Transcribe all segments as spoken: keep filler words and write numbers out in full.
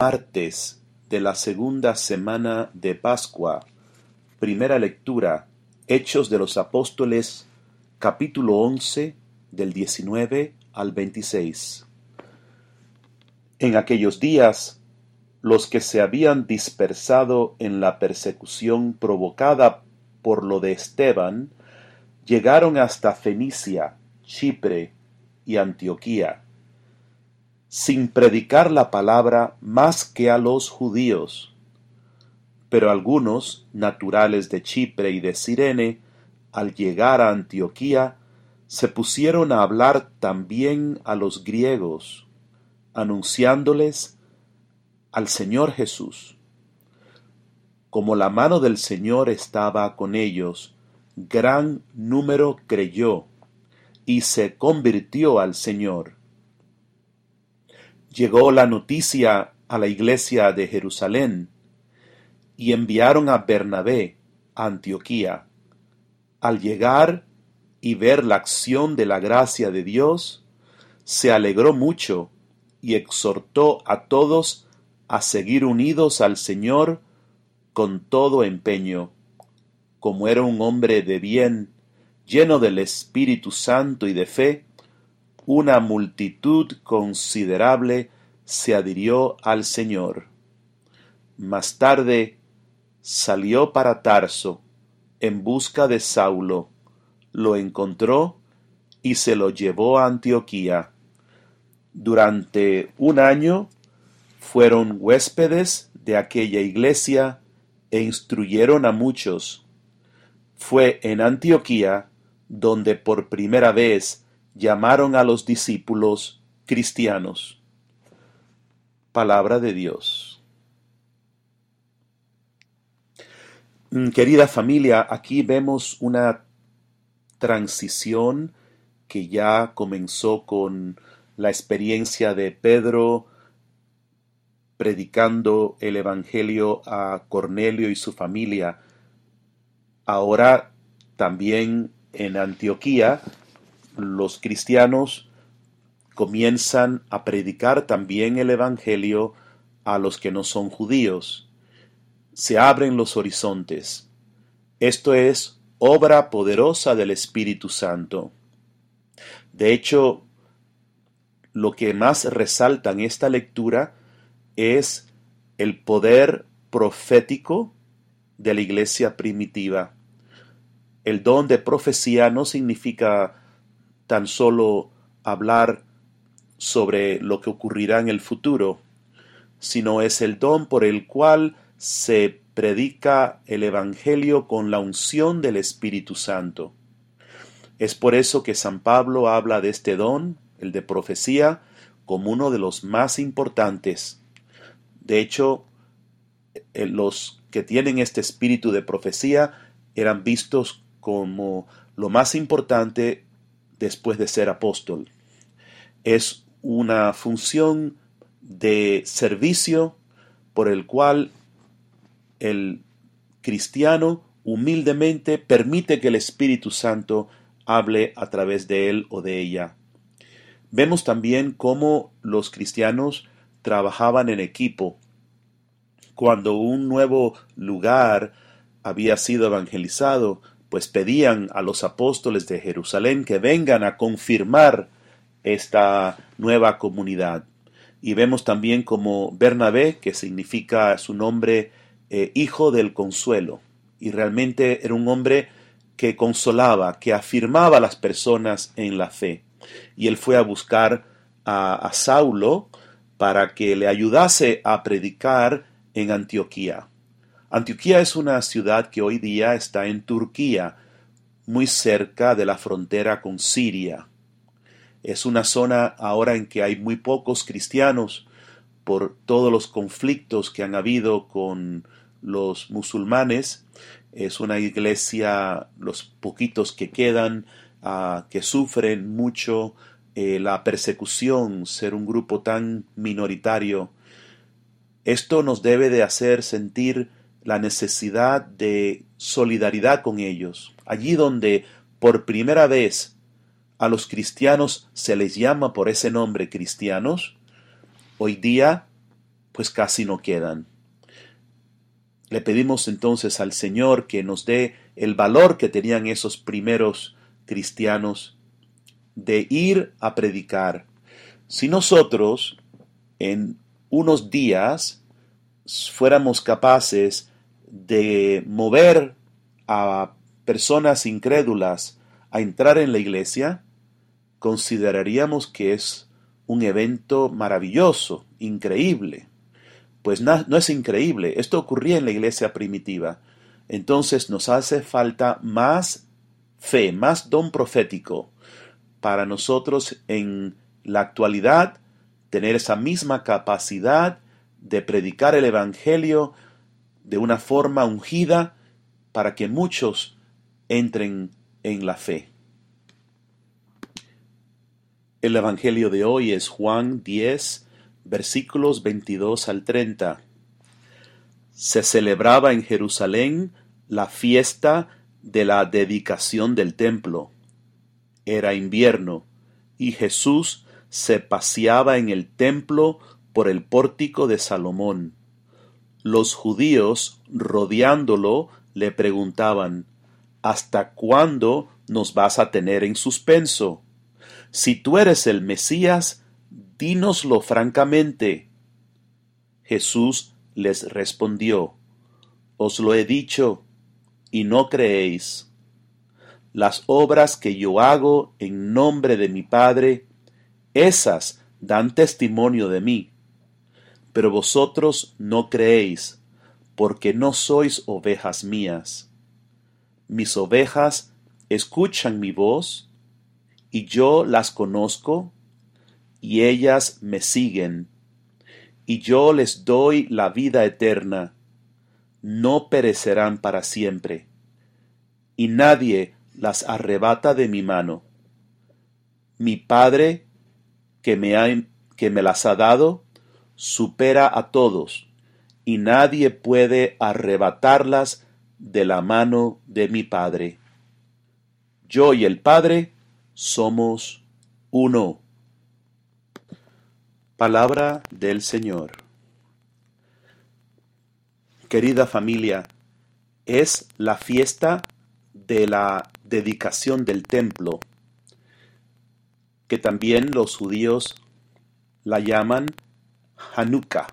Martes de la segunda semana de Pascua. Primera lectura, Hechos de los Apóstoles, capítulo once, del diecinueve al veintiséis. En aquellos días, los que se habían dispersado en la persecución provocada por lo de Esteban, llegaron hasta Fenicia, Chipre y Antioquía, sin predicar la palabra más que a los judíos. Pero algunos, naturales de Chipre y de Cirene, al llegar a Antioquía, se pusieron a hablar también a los griegos, anunciándoles al Señor Jesús. Como la mano del Señor estaba con ellos, gran número creyó y se convirtió al Señor. Llegó la noticia a la iglesia de Jerusalén, y enviaron a Bernabé a Antioquía. Al llegar y ver la acción de la gracia de Dios, se alegró mucho y exhortó a todos a seguir unidos al Señor con todo empeño. Como era un hombre de bien, lleno del Espíritu Santo y de fe, una multitud considerable se adhirió al Señor. Más tarde salió para Tarso en busca de Saulo, lo encontró y se lo llevó a Antioquía. Durante un año fueron huéspedes de aquella iglesia e instruyeron a muchos. Fue en Antioquía donde por primera vez llamaron a los discípulos cristianos. Palabra de Dios. Querida familia, aquí vemos una transición que ya comenzó con la experiencia de Pedro predicando el Evangelio a Cornelio y su familia. Ahora también en Antioquía los cristianos comienzan a predicar también el Evangelio a los que no son judíos. Se abren los horizontes. Esto es obra poderosa del Espíritu Santo. De hecho, lo que más resalta en esta lectura es el poder profético de la iglesia primitiva. El don de profecía no significa tan solo hablar sobre lo que ocurrirá en el futuro, sino es el don por el cual se predica el Evangelio con la unción del Espíritu Santo. Es por eso que San Pablo habla de este don, el de profecía, como uno de los más importantes. De hecho, los que tienen este espíritu de profecía eran vistos como lo más importante después de ser apóstol. Es una función de servicio por el cual el cristiano humildemente permite que el Espíritu Santo hable a través de él o de ella. Vemos también cómo los cristianos trabajaban en equipo. Cuando un nuevo lugar había sido evangelizado, pues pedían a los apóstoles de Jerusalén que vengan a confirmar esta nueva comunidad. Y vemos también como Bernabé, que significa su nombre eh, hijo del consuelo, y realmente era un hombre que consolaba, que afirmaba a las personas en la fe. Y él fue a buscar a, a Saulo para que le ayudase a predicar en Antioquía. Antioquía es una ciudad que hoy día está en Turquía, muy cerca de la frontera con Siria. Es una zona ahora en que hay muy pocos cristianos por todos los conflictos que han habido con los musulmanes. Es una iglesia, los poquitos que quedan, uh, que sufren mucho eh, la persecución, ser un grupo tan minoritario. Esto nos debe de hacer sentir la necesidad de solidaridad con ellos. Allí donde por primera vez a los cristianos se les llama por ese nombre cristianos, hoy día pues casi no quedan. Le pedimos entonces al Señor que nos dé el valor que tenían esos primeros cristianos de ir a predicar. Si nosotros en unos días fuéramos capaces de mover a personas incrédulas a entrar en la iglesia, consideraríamos que es un evento maravilloso, increíble. Pues no, no es increíble, esto ocurría en la iglesia primitiva. Entonces nos hace falta más fe, más don profético para nosotros en la actualidad tener esa misma capacidad de predicar el Evangelio de una forma ungida para que muchos entren en la fe. El Evangelio de hoy es Juan diez, versículos veintidós al treinta. Se celebraba en Jerusalén la fiesta de la dedicación del templo. Era invierno, y Jesús se paseaba en el templo por el pórtico de Salomón. Los judíos, rodeándolo, le preguntaban: ¿Hasta cuándo nos vas a tener en suspenso? Si tú eres el Mesías, dínoslo francamente. Jesús les respondió: Os lo he dicho, y no creéis. Las obras que yo hago en nombre de mi Padre, esas dan testimonio de mí. Pero vosotros no creéis, porque no sois ovejas mías. Mis ovejas escuchan mi voz, y yo las conozco, y ellas me siguen, y yo les doy la vida eterna. No perecerán para siempre, y nadie las arrebata de mi mano. Mi Padre, que me, ha, que me las ha dado, supera a todos, y nadie puede arrebatarlas de la mano de mi Padre. Yo y el Padre somos uno. Palabra del Señor. Querida familia, es la fiesta de la dedicación del templo, que también los judíos la llaman Hanukkah.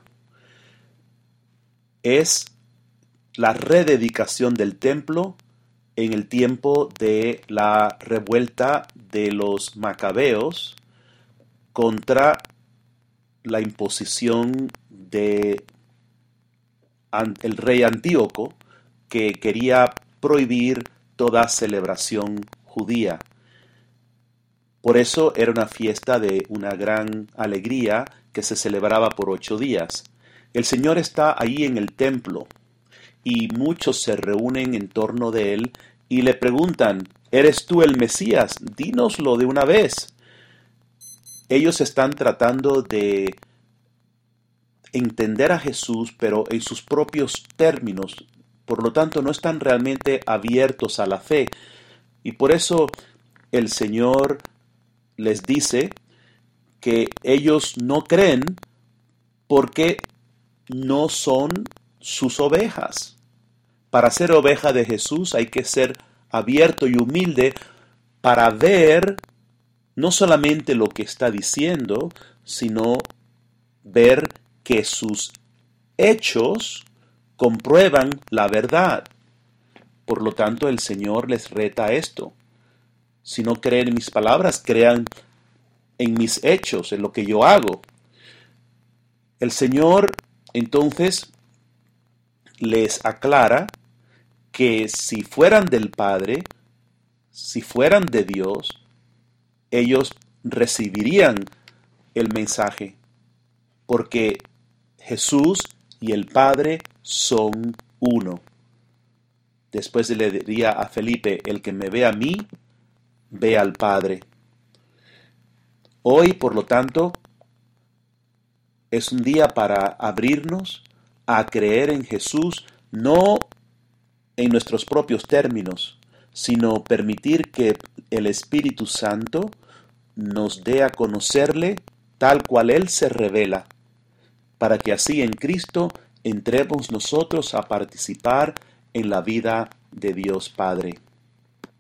Es la rededicación del templo en el tiempo de la revuelta de los macabeos contra la imposición de el rey Antíoco, que quería prohibir toda celebración judía. Por eso era una fiesta de una gran alegría que se celebraba por ocho días. El Señor está ahí en el templo y muchos se reúnen en torno de él y le preguntan: ¿Eres tú el Mesías? Dínoslo de una vez. Ellos están tratando de entender a Jesús, pero en sus propios términos. Por lo tanto, no están realmente abiertos a la fe. Y por eso el Señor les dice que ellos no creen porque no son sus ovejas. Para ser oveja de Jesús hay que ser abierto y humilde para ver no solamente lo que está diciendo, sino ver que sus hechos comprueban la verdad. Por lo tanto, el Señor les reta a esto. Si no creen en mis palabras, crean en mis hechos, en lo que yo hago. El Señor, entonces, les aclara que si fueran del Padre, si fueran de Dios, ellos recibirían el mensaje, porque Jesús y el Padre son uno. Después le diría a Felipe: el que me ve a mí, ve al Padre. Hoy, por lo tanto, es un día para abrirnos a creer en Jesús, no en nuestros propios términos, sino permitir que el Espíritu Santo nos dé a conocerle tal cual Él se revela. para que así en Cristo entremos nosotros a participar en la vida de Dios Padre.